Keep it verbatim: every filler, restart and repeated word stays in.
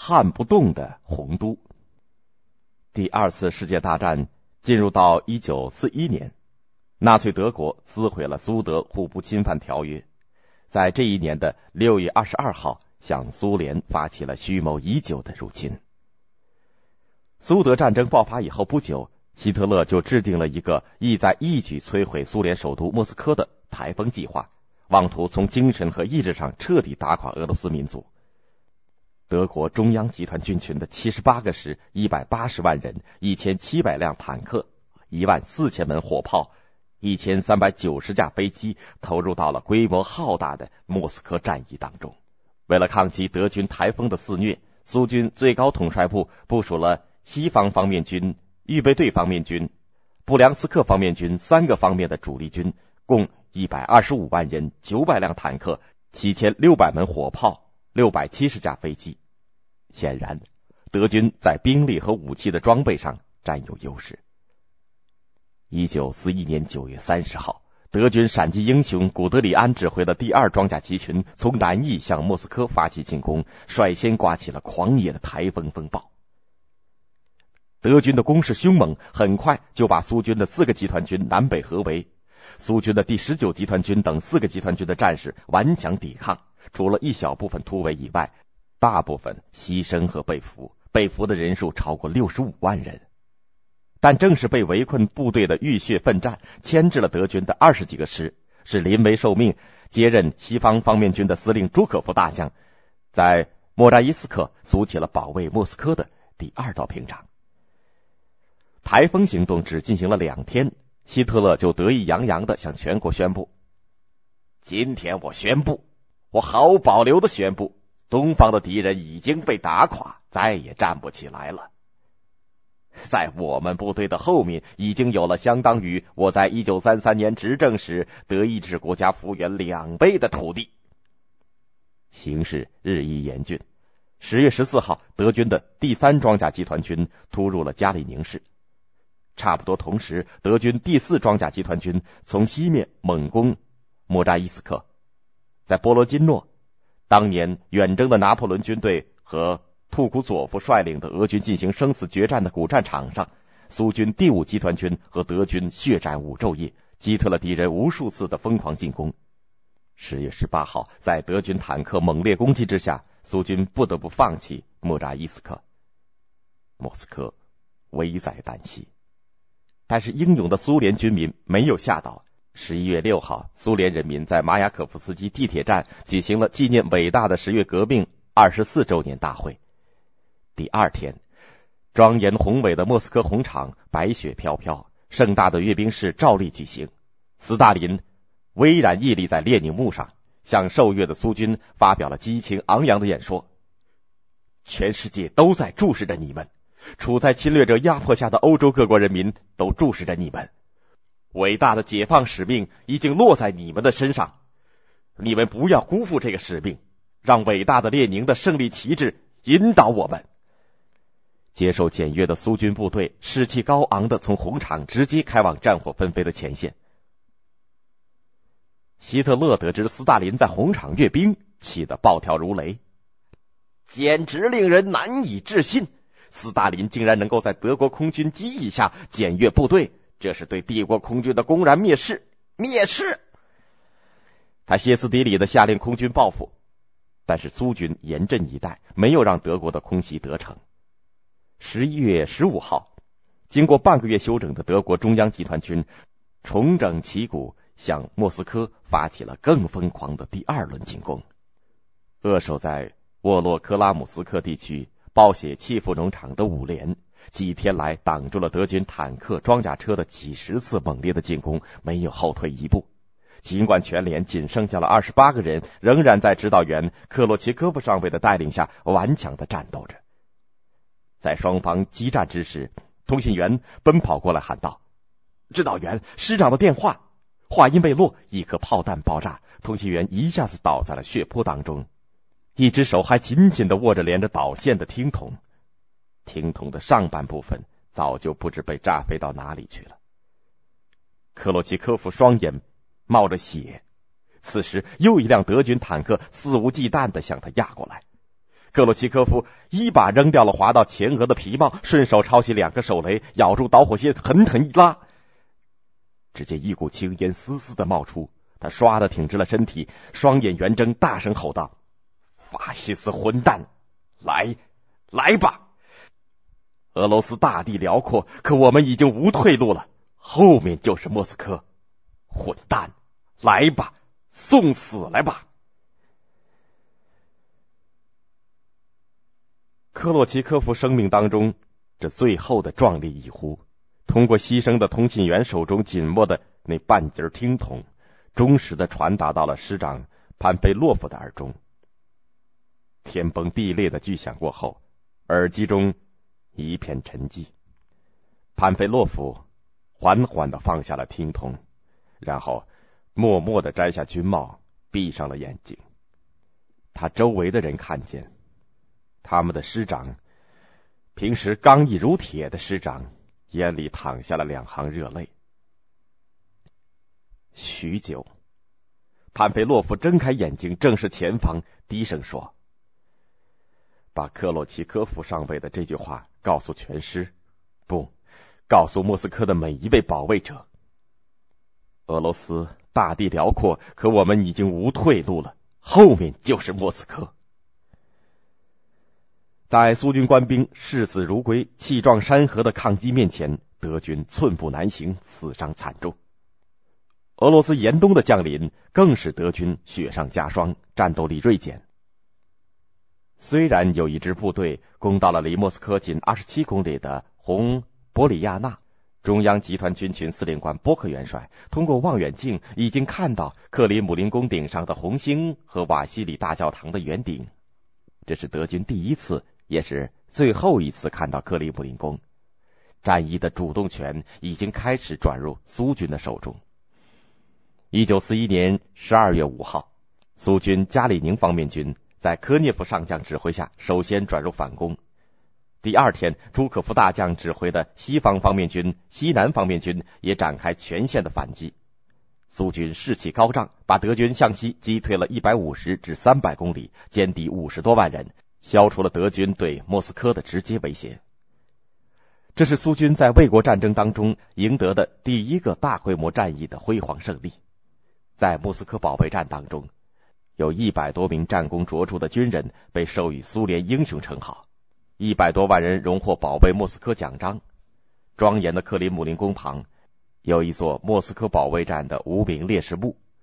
撼不动的洪都。第二次世界大战进入到一九四一年，纳粹德国撕毁了苏德互不侵犯条约，在这一年的六月二十二号向苏联发起了蓄谋已久的入侵。苏德战争爆发以后不久，希特勒就制定了一个意在一举摧毁苏联首都莫斯科的台风计划，妄图从精神和意志上彻底打垮俄罗斯民族。德国中央集团军群的七十八个师、一百八十万人、一千七百辆坦克、一万四千门火炮、一千三百九十架飞机投入到了规模浩大的莫斯科战役当中。为了抗击德军台风的肆虐，苏军最高统帅部部署了西方方面军、预备队方面军、布良斯克方面军三个方面的主力军，共一百二十五万人、九百辆坦克、七千六百门火炮、六百七十架飞机。显然，德军在兵力和武器的装备上占有优势。一九四一年九月三十号，德军闪击英雄古德里安指挥的第二装甲集群从南翼向莫斯科发起进攻，率先刮起了狂野的台风风暴。德军的攻势凶猛，很快就把苏军的四个集团军南北合围。苏军的第十九集团军等四个集团军的战士顽强抵抗，除了一小部分突围以外，大部分牺牲和被俘，被俘的人数超过六十五万人。但正是被围困部队的浴血奋战，牵制了德军的二十几个师，使临危受命接任西方方面军的司令朱可夫大将，在莫扎伊斯克筑起了保卫莫斯科的第二道屏障。台风行动只进行了两天，希特勒就得意洋洋地向全国宣布：今天我宣布，我毫无保留地宣布，东方的敌人已经被打垮，再也站不起来了。在我们部队的后面已经有了相当于我在一九三三年执政时德意志国家幅员两倍的土地。形势日益严峻。十月十四号，德军的第三装甲集团军突入了加里宁市。差不多同时，德军第四装甲集团军从西面猛攻莫扎伊斯克。在波罗金诺，当年远征的拿破仑军队和图古佐夫率领的俄军进行生死决战的古战场上，苏军第五集团军和德军血战五昼夜，击退了敌人无数次的疯狂进攻。十月十八号，在德军坦克猛烈攻击之下，苏军不得不放弃莫扎伊斯克。莫斯科危在旦夕。但是英勇的苏联军民没有吓倒。十一月六号，苏联人民在马雅可夫斯基地铁站举行了纪念伟大的十月革命二十四周年大会。第二天，庄严宏伟的莫斯科红场白雪飘飘，盛大的阅兵式照例举行。斯大林巍然屹立在列宁墓上，向受阅的苏军发表了激情昂扬的演说。全世界都在注视着你们，处在侵略者压迫下的欧洲各国人民都注视着你们。伟大的解放使命已经落在你们的身上，你们不要辜负这个使命，让伟大的列宁的胜利旗帜引导我们。接受检阅的苏军部队士气高昂地从红场直接开往战火纷飞的前线。希特勒得知斯大林在红场阅兵，气得暴跳如雷，简直令人难以置信。斯大林竟然能够在德国空军机翼下检阅部队，这是对帝国空军的公然蔑视！蔑视！他歇斯底里地下令空军报复，但是苏军严阵以待，没有让德国的空袭得逞。十一月十五号，经过半个月休整的德国中央集团军重整旗鼓，向莫斯科发起了更疯狂的第二轮进攻。扼守在沃洛克拉姆斯克地区暴血契夫农场的五连几天来挡住了德军坦克装甲车的几十次猛烈的进攻，没有后退一步。尽管全连仅剩下了二十八个人，仍然在指导员克洛奇科夫上尉的带领下顽强地战斗着。在双方激战之时，通信员奔跑过来喊道：指导员，师长的电话！话音未落，一颗炮弹爆炸，通信员一下子倒在了血泊当中，一只手还紧紧地握着连着导线的听筒，听筒的上半部分早就不知被炸飞到哪里去了。克洛奇科夫双眼冒着血，此时又一辆德军坦克肆无忌惮地向他压过来。 克洛奇科夫一把扔掉了滑到前额的皮帽，顺手抄起两个手雷，咬住导火线，狠狠一拉。只见一股青烟丝丝的冒出，他唰的挺直了身体，双眼圆睁，大声吼道：法西斯混蛋，来来吧！俄罗斯大地辽阔，可我们已经无退路了，后面就是莫斯科。混蛋，来吧，送死来吧！克洛奇科夫生命当中这最后的壮丽一呼，通过牺牲的通信员手中紧握的那半截听筒，忠实地传达到了师长潘菲洛夫的耳中。天崩地裂的巨响过后，耳机中一片沉寂。潘菲洛夫缓缓地放下了听筒，然后默默地摘下军帽，闭上了眼睛。他周围的人看见，他们的师长，平时刚毅如铁的师长，眼里淌下了两行热泪。许久，潘菲洛夫睁开眼睛，正视前方，低声说：把克洛奇科夫上尉的这句话告诉全师，不，告诉莫斯科的每一位保卫者。俄罗斯大地辽阔，可我们已经无退路了，后面就是莫斯科。在苏军官兵视死如归、气壮山河的抗击面前，德军寸步难行，死伤惨重。俄罗斯严冬的降临更使德军雪上加霜，战斗力锐减。虽然有一支部队攻到了离莫斯科仅二十七公里的红波里亚纳，中央集团军群司令官波克元帅通过望远镜已经看到克里姆林宫顶上的红星和瓦西里大教堂的圆顶。这是德军第一次，也是最后一次看到克里姆林宫。战役的主动权已经开始转入苏军的手中。一九四一年十二月五号，苏军加里宁方面军在科涅夫上将指挥下首先转入反攻。第二天，朱可夫大将指挥的西方方面军、西南方面军也展开全线的反击。苏军士气高涨，把德军向西击退了一百五十至三百公里，歼敌五十多万人，消除了德军对莫斯科的直接威胁。这是苏军在卫国战争当中赢得的第一个大规模战役的辉煌胜利。在莫斯科保卫战当中，有一百多名战功卓著的军人被授予苏联英雄称号，一百多万人荣获保卫莫斯科奖章。庄严的克里姆林宫旁有一座莫斯科保卫战的无名烈士墓。